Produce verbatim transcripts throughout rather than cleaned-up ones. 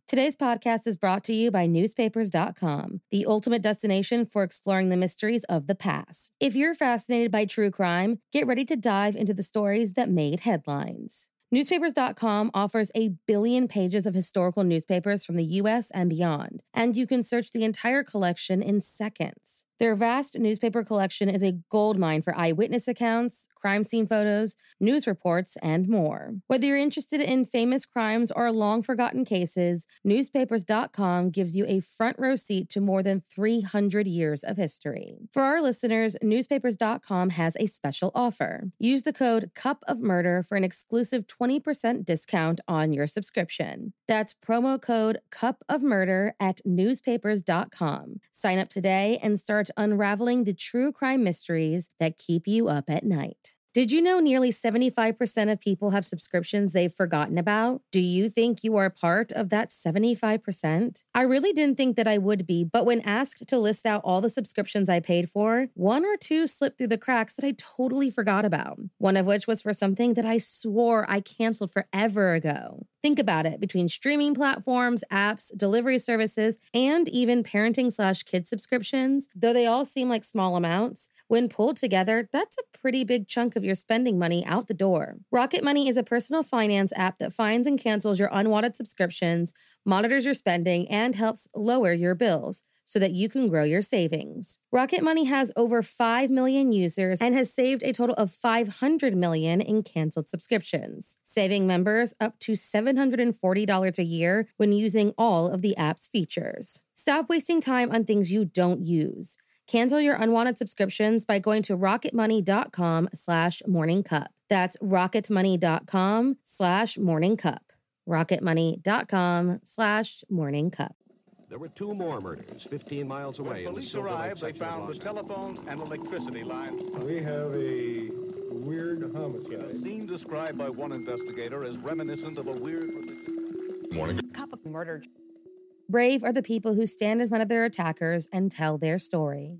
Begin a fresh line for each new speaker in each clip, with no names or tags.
Today's podcast is brought to you by newspapers dot com, the ultimate destination for exploring the mysteries of the past. If you're fascinated by true crime, get ready to dive into the stories that made headlines. newspapers dot com offers a billion pages of historical newspapers from the U S and beyond, and you can search the entire collection in seconds. Their vast newspaper collection is a goldmine for eyewitness accounts, crime scene photos, news reports, and more. Whether you're interested in famous crimes or long-forgotten cases, newspapers dot com gives you a front row seat to more than three hundred years of history. For our listeners, newspapers dot com has a special offer. Use the code Cup of Murder for an exclusive twenty percent discount on your subscription. That's promo code Cup of Murder at newspapers dot com. Sign up today and start unraveling the true crime mysteries that keep you up at night. Did you know nearly seventy-five percent of people have subscriptions they've forgotten about? Do you think you are part of that seventy-five percent? I really didn't think that I would be, but when asked to list out all the subscriptions I paid for, one or two slipped through the cracks that I totally forgot about. One of which was for something that I swore I canceled forever ago. Think about it. Between streaming platforms, apps, delivery services, and even parenting slash kid subscriptions, though they all seem like small amounts, when pulled together, that's a pretty big chunk of your spending money out the door. Rocket Money is a personal finance app that finds and cancels your unwanted subscriptions, monitors your spending, and helps lower your bills so that you can grow your savings. Rocket Money has over five million users and has saved a total of five hundred million in canceled subscriptions, saving members up to seven hundred forty dollars a year when using all of the app's features. Stop wasting time on things you don't use. Cancel your unwanted subscriptions by going to rocketmoney.com slash morningcup. That's rocketmoney.com slash morningcup. rocketmoney.com slash morningcup.
There were two more murders fifteen miles away.
When police arrived, they found the telephones and electricity lines.
We have a weird
A
homicide.
scene described by one investigator as reminiscent of a weird...
Morning.
Cup of murder.
Brave are the people who stand in front of their attackers and tell their story.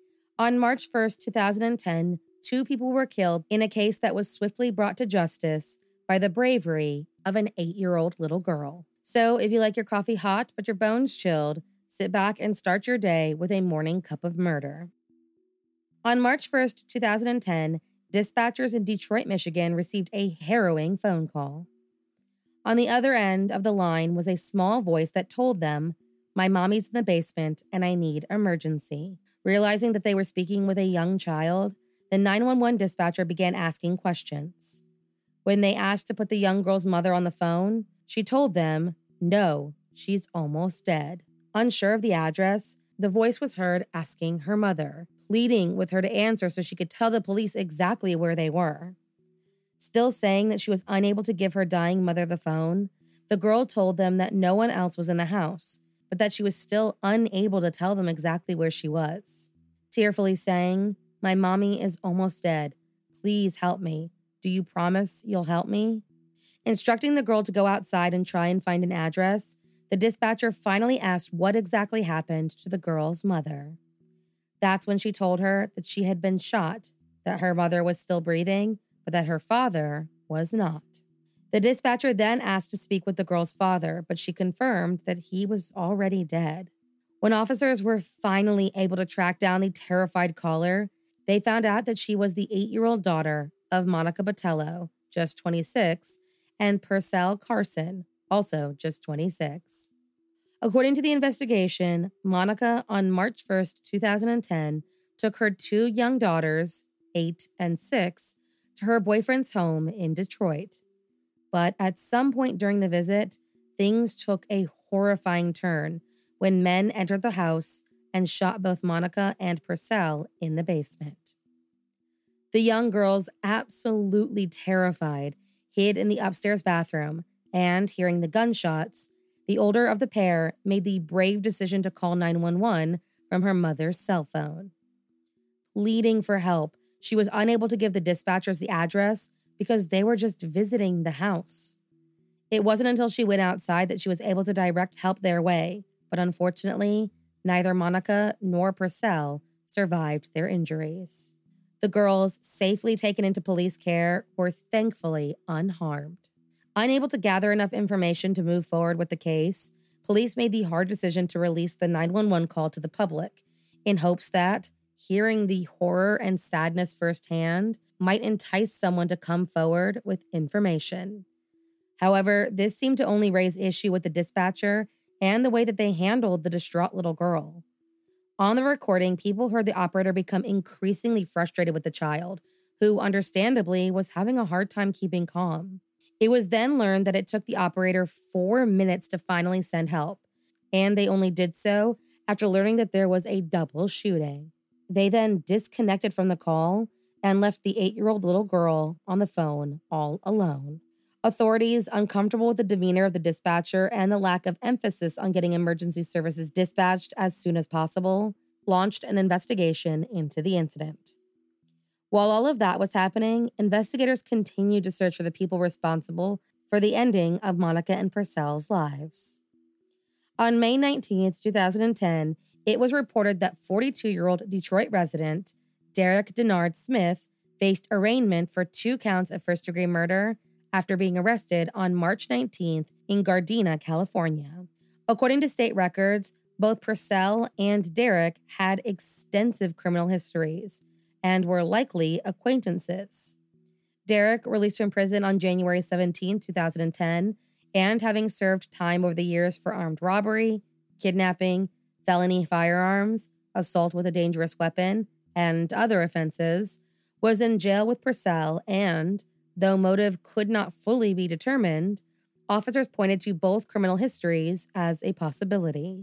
On March first, twenty ten, two people were killed in a case that was swiftly brought to justice by the bravery of an eight-year-old little girl. So if you like your coffee hot but your bones chilled, sit back and start your day with a morning cup of murder. On March first, twenty ten, dispatchers in Detroit, Michigan received a harrowing phone call. On the other end of the line was a small voice that told them, "My mommy's in the basement and I need emergency." Realizing that they were speaking with a young child, the nine one one dispatcher began asking questions. When they asked to put the young girl's mother on the phone, she told them, "No, she's almost dead." Unsure of the address, the voice was heard asking her mother, pleading with her to answer so she could tell the police exactly where they were. Still saying that she was unable to give her dying mother the phone, the girl told them that no one else was in the house, but that she was still unable to tell them exactly where she was. Tearfully saying, "My mommy is almost dead. Please help me. Do you promise you'll help me?" Instructing the girl to go outside and try and find an address, the dispatcher finally asked what exactly happened to the girl's mother. That's when she told her that she had been shot, that her mother was still breathing, but that her father was not. The dispatcher then asked to speak with the girl's father, but she confirmed that he was already dead. When officers were finally able to track down the terrified caller, they found out that she was the eight-year-old daughter of Monica Botello, just twenty-six, and Purcell Carson, also just twenty-six. According to the investigation, Monica, on March first, twenty ten, took her two young daughters, eight and six, to her boyfriend's home in Detroit. But at some point during the visit, things took a horrifying turn when men entered the house and shot both Monica and Purcell in the basement. The young girls, absolutely terrified, hid in the upstairs bathroom, and hearing the gunshots, the older of the pair made the brave decision to call nine one one from her mother's cell phone. Pleading for help, she was unable to give the dispatchers the address because they were just visiting the house. It wasn't until she went outside that she was able to direct help their way, but unfortunately, neither Monica nor Purcell survived their injuries. The girls, safely taken into police care, were thankfully unharmed. Unable to gather enough information to move forward with the case, police made the hard decision to release the nine one one call to the public in hopes that hearing the horror and sadness firsthand might entice someone to come forward with information. However, this seemed to only raise issue with the dispatcher and the way that they handled the distraught little girl. On the recording, people heard the operator become increasingly frustrated with the child, who understandably was having a hard time keeping calm. It was then learned that it took the operator four minutes to finally send help, and they only did so after learning that there was a double shooting. They then disconnected from the call and left the eight-year-old little girl on the phone all alone. Authorities, uncomfortable with the demeanor of the dispatcher and the lack of emphasis on getting emergency services dispatched as soon as possible, launched an investigation into the incident. While all of that was happening, investigators continued to search for the people responsible for the ending of Monica and Purcell's lives. On May nineteenth, twenty ten, it was reported that forty-two-year-old Detroit resident Derek Denard Smith faced arraignment for two counts of first-degree murder after being arrested on March nineteenth in Gardena, California. According to state records, both Purcell and Derek had extensive criminal histories and were likely acquaintances. Derek, released from prison on January seventeenth, twenty ten, and having served time over the years for armed robbery, kidnapping, felony firearms, assault with a dangerous weapon, and other offenses, was in jail with Purcell and, though motive could not fully be determined, officers pointed to both criminal histories as a possibility.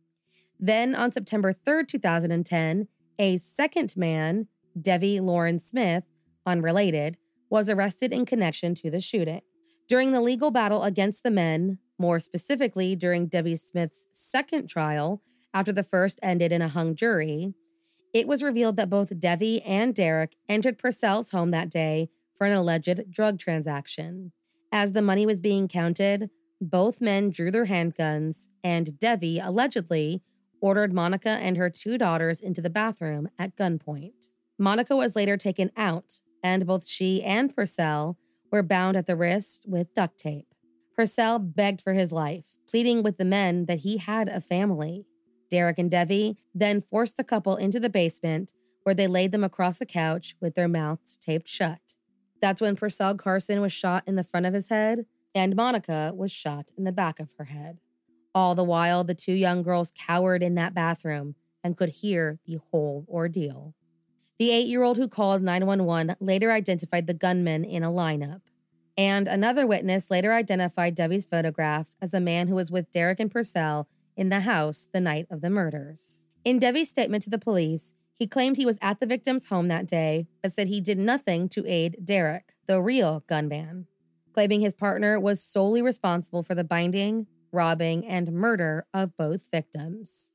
Then, on September third, twenty ten, a second man, Devi Lauren Smith, unrelated, was arrested in connection to the shooting. During the legal battle against the men, more specifically during Devi Smith's second trial, after the first ended in a hung jury, it was revealed that both Devi and Derek entered Purcell's home that day for an alleged drug transaction. As the money was being counted, both men drew their handguns, and Devi allegedly ordered Monica and her two daughters into the bathroom at gunpoint. Monica was later taken out, and both she and Purcell were bound at the wrist with duct tape. Purcell begged for his life, pleading with the men that he had a family. Derek and Devi then forced the couple into the basement, where they laid them across a couch with their mouths taped shut. That's when Purcell Carson was shot in the front of his head, and Monica was shot in the back of her head. All the while, the two young girls cowered in that bathroom and could hear the whole ordeal. The eight-year-old who called nine one one later identified the gunman in a lineup, and another witness later identified Devi's photograph as a man who was with Derek and Purcell in the house the night of the murders. In Devi's statement to the police, he claimed he was at the victim's home that day, but said he did nothing to aid Derek, the real gunman, claiming his partner was solely responsible for the binding, robbing, and murder of both victims.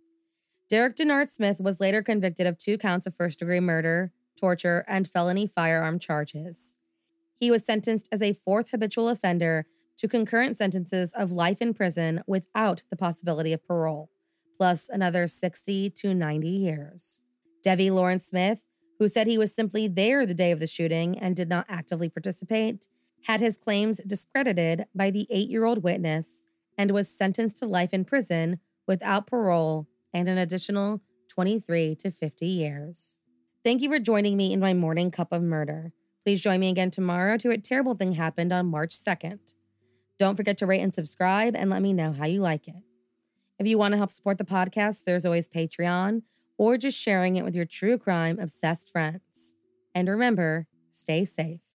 Derek Denard Smith was later convicted of two counts of first-degree murder, torture, and felony firearm charges. He was sentenced as a fourth habitual offender to concurrent sentences of life in prison without the possibility of parole, plus another sixty to ninety years. Devi Lauren Smith, who said he was simply there the day of the shooting and did not actively participate, had his claims discredited by the eight-year-old witness and was sentenced to life in prison without parole and an additional twenty-three to fifty years. Thank you for joining me in my morning cup of murder. Please join me again tomorrow to A Terrible Thing Happened on March second. Don't forget to rate and subscribe and let me know how you like it. If you want to help support the podcast, there's always Patreon or just sharing it with your true crime obsessed friends. And remember, stay safe.